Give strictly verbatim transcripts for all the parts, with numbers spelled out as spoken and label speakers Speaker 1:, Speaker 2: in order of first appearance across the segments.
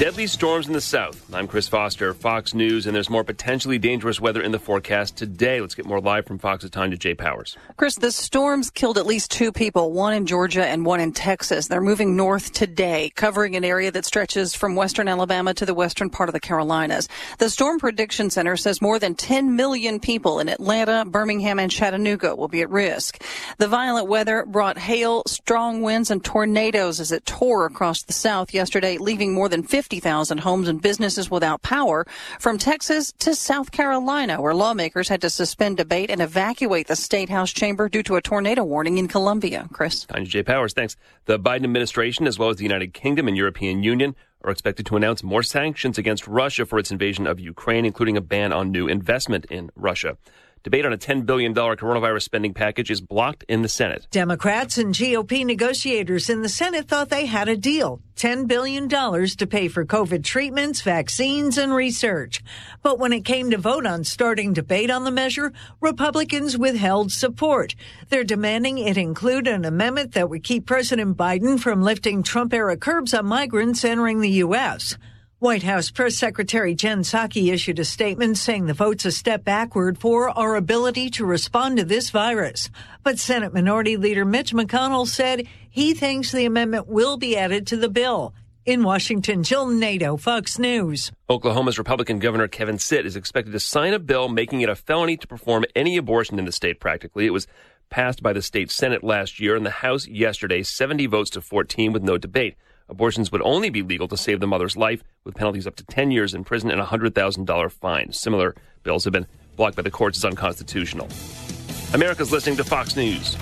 Speaker 1: Deadly storms in the south. I'm Chris Foster, Fox News, and there's more potentially dangerous weather in the forecast today. Let's get more live from Fox's Tanya J. Powers.
Speaker 2: Chris, the storms killed at least two people, one in Georgia and one in Texas. They're moving north today, covering an area that stretches from western Alabama to the western part of the Carolinas. The Storm Prediction Center says more than ten million people in Atlanta, Birmingham, and Chattanooga will be at risk. The violent weather brought hail, strong winds, and tornadoes as it tore across the south yesterday, leaving more than fifty thousand homes and businesses without power from Texas to South Carolina, where lawmakers had to suspend debate and evacuate the State House chamber due to a tornado warning in Colombia. Chris.
Speaker 1: Tanya J. Powers, thanks. The Biden administration, as well as the United Kingdom and European Union, are expected to announce more sanctions against Russia for its invasion of Ukraine, including a ban on new investment in Russia. Debate on a ten billion dollars coronavirus spending package is blocked in the Senate.
Speaker 3: Democrats and G O P negotiators in the Senate thought they had a deal, ten billion dollars to pay for COVID treatments, vaccines, and research. But when it came to vote on starting debate on the measure, Republicans withheld support. They're demanding it include an amendment that would keep President Biden from lifting Trump-era curbs on migrants entering the U S White House Press Secretary Jen Psaki issued a statement saying the vote's a step backward for our ability to respond to this virus. But Senate Minority Leader Mitch McConnell said he thinks the amendment will be added to the bill. In Washington, Jill Nato, Fox News.
Speaker 1: Oklahoma's Republican Governor Kevin Stitt is expected to sign a bill making it a felony to perform any abortion in the state practically. It was passed by the state Senate last year and the House yesterday, seventy votes to fourteen with no debate. Abortions would only be legal to save the mother's life, with penalties up to ten years in prison and a one hundred thousand dollars fine. Similar bills have been blocked by the courts as unconstitutional. America's listening to Fox News.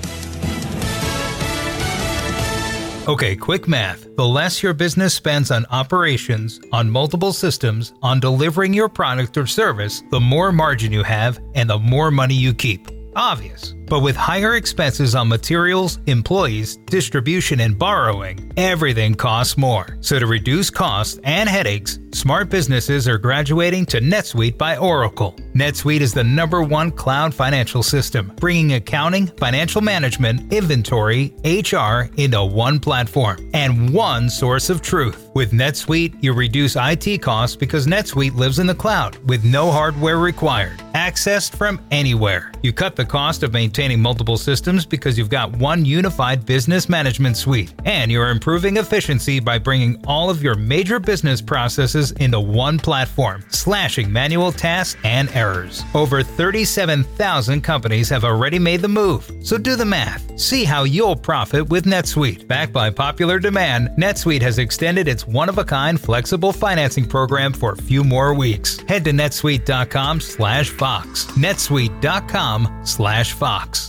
Speaker 4: Okay, quick math. The less your business spends on operations, on multiple systems, on delivering your product or service, the more margin you have and the more money you keep. Obvious. But with higher expenses on materials, employees, distribution, and borrowing, everything costs more. So to reduce costs and headaches, smart businesses are graduating to NetSuite by Oracle. NetSuite is the number one cloud financial system, bringing accounting, financial management, inventory, H R into one platform and one source of truth. With NetSuite, you reduce I T costs because NetSuite lives in the cloud with no hardware required, accessed from anywhere. You cut the cost of maintaining multiple systems because you've got one unified business management suite, and you're improving efficiency by bringing all of your major business processes into one platform, slashing manual tasks and errors. Over thirty-seven thousand companies have already made the move, so do the math. See how you'll profit with NetSuite. Backed by popular demand, NetSuite has extended its one-of-a-kind flexible financing program for a few more weeks. Head to netsuite.com slash Fox. netsuite.com slash Fox.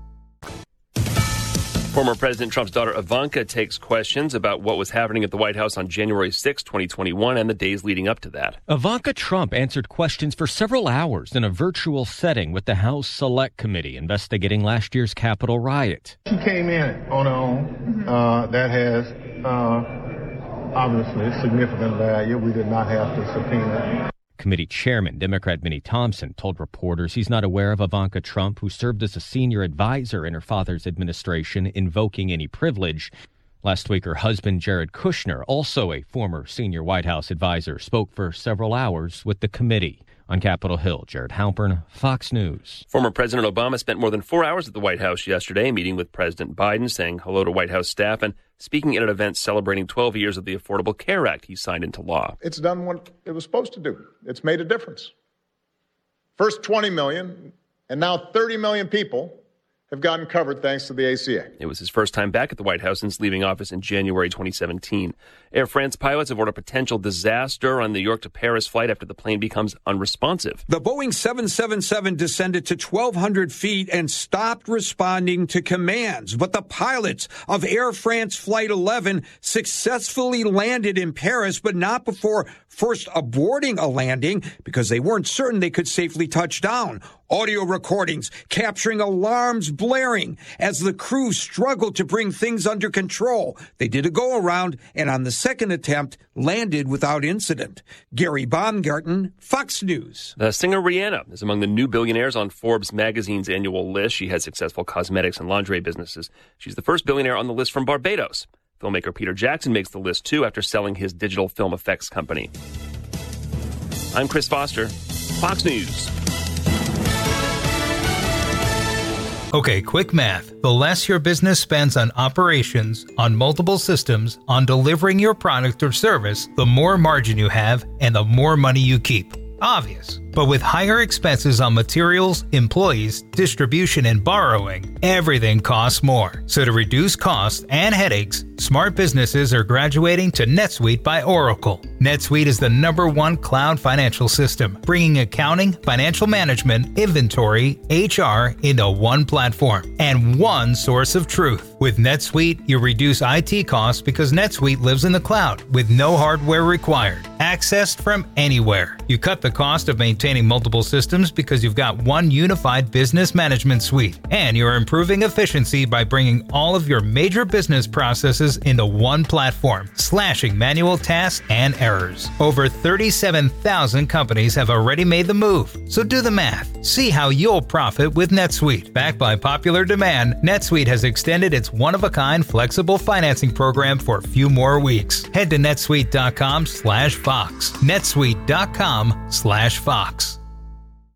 Speaker 1: Former President Trump's daughter Ivanka takes questions about what was happening at the White House on January sixth, twenty twenty-one, and the days leading up to that.
Speaker 5: Ivanka Trump answered questions for several hours in a virtual setting with the House Select Committee investigating last year's Capitol riot.
Speaker 6: She came in on her own. Uh, that has uh, obviously significant value. We did not have to subpoena.
Speaker 5: Committee Chairman, Democrat Benny Thompson, told reporters he's not aware of Ivanka Trump, who served as a senior advisor in her father's administration, invoking any privilege. Last week, her husband, Jared Kushner, also a former senior White House advisor, spoke for several hours with the committee. On Capitol Hill, Jared Halpern, Fox News.
Speaker 1: Former President Obama spent more than four hours at the White House yesterday, meeting with President Biden, saying hello to White House staff, and speaking at an event celebrating twelve years of the Affordable Care Act he signed into law.
Speaker 6: It's done what it was supposed to do. It's made a difference. First twenty million, and now thirty million people have gotten covered thanks to the A C A.
Speaker 1: It was his first time back at the White House since leaving office in January twenty seventeen. Air France pilots avoid a potential disaster on the New York to Paris flight after the plane becomes unresponsive.
Speaker 7: The Boeing seven seventy-seven descended to twelve hundred feet and stopped responding to commands. But the pilots of Air France Flight eleven successfully landed in Paris, but not before first aborting a landing because they weren't certain they could safely touch down. Audio recordings capturing alarms blaring as the crew struggled to bring things under control. They did a go-around and on the second attempt landed without incident. Gary Baumgarten, Fox News.
Speaker 1: The singer Rihanna is among the new billionaires on Forbes magazine's annual list. She has successful cosmetics and lingerie businesses. She's the first billionaire on the list from Barbados. Filmmaker Peter Jackson makes the list too after selling his digital film effects company. I'm Chris Foster, Fox News.
Speaker 4: Okay, quick math. The less your business spends on operations, on multiple systems, on delivering your product or service, the more margin you have and the more money you keep. Obvious. But with higher expenses on materials, employees, distribution, and borrowing, everything costs more. So to reduce costs and headaches, smart businesses are graduating to NetSuite by Oracle. NetSuite is the number one cloud financial system, bringing accounting, financial management, inventory, H R into one platform and one source of truth. With NetSuite, you reduce I T costs because NetSuite lives in the cloud with no hardware required, accessed from anywhere. You cut the cost of maintaining multiple systems because you've got one unified business management suite, and you're improving efficiency by bringing all of your major business processes into one platform, slashing manual tasks and errors. Over thirty-seven thousand companies have already made the move, so do the math. See how you'll profit with NetSuite. Backed by popular demand, NetSuite has extended its one-of-a-kind flexible financing program for a few more weeks. Head to netsuite.com slash Fox. netsuite.com slash Fox.